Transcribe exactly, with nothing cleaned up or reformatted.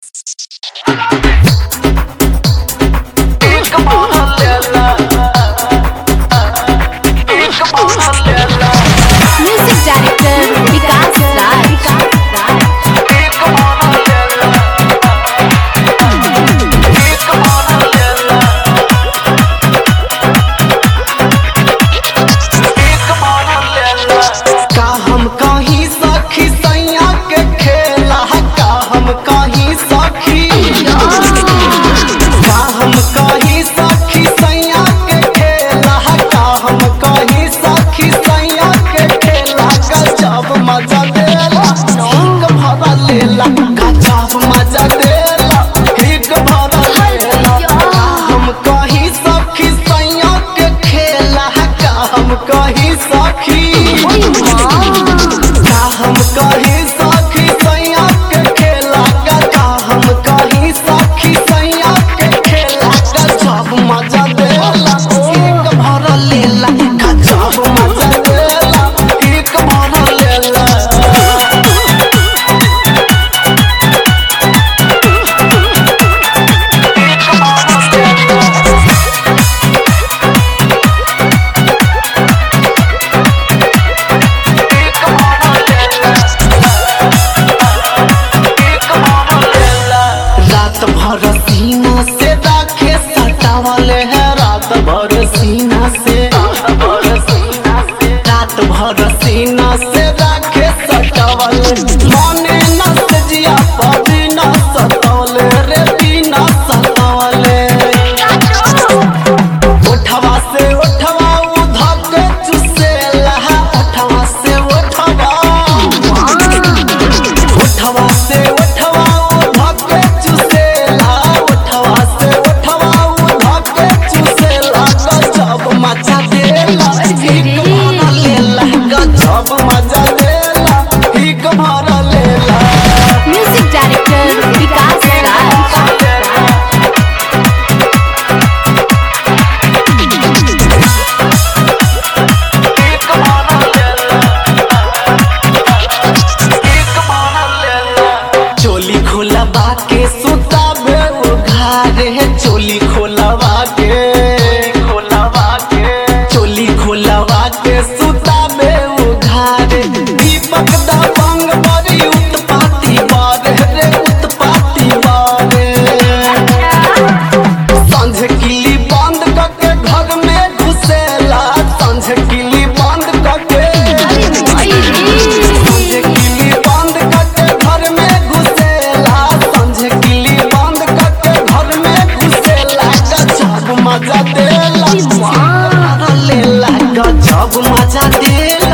Music director Vikas राज। का हम कहीं सखी सैया के खेला का हम कहीं सखी का हम कहीं सखी सैया के खेला का हम कहीं सखी सैया के खेला गजब मजा देला एक भरा लेला गजब मजा देला एक भरा लेला का हम कहीं सखी सैया के खेला का हम कहीं सखी का हम कहीं सखी सैया के खेला का हम कहीं सखी सैया के खेला गजब मजा देला एक भरा लेला गजब मजा देला एक भरा लेला। रात भर सीना से राखे सटावले है रात भर सीना से रात भर सीना से राखे सटावले माने न सजिया पदी न सतावले रे बिना सतावले उठवा से उठवा उधर के चुसेला उठवा से उठवा उठवा से उठवा उधर के चुसेला उठवा से उठवा उधर के चुसेला गजब मजा देला एक भरा लेला गजब मजा देला एक भरा लेला। Music director Vikas Raj. चोली खोलवा के सुताबे उघारे चोली खोलवा के खोलवा के चोली खोलवा के सुताबे उघारे दीपक दबंग बड़ी उत्पाती बारे रे उत्पाती बारे संझ किली बंद करके घर में घुसेला संझ किली बंद करके संझ किली बंद करके घर में घुसेला संझ किली बंद करके घर में घुसेला गजब मजा देला लेला गजब मजा देला।